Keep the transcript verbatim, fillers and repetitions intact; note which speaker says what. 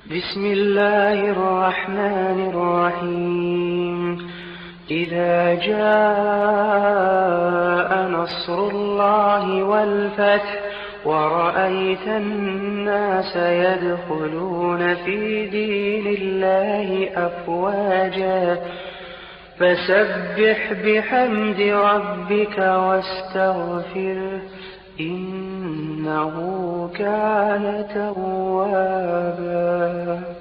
Speaker 1: بسم الله الرحمن الرحيم. إذا جاء نصر الله والفتح ورأيت الناس يدخلون في دين الله أفواجا فسبح بحمد ربك واستغفره إنه كان توابا.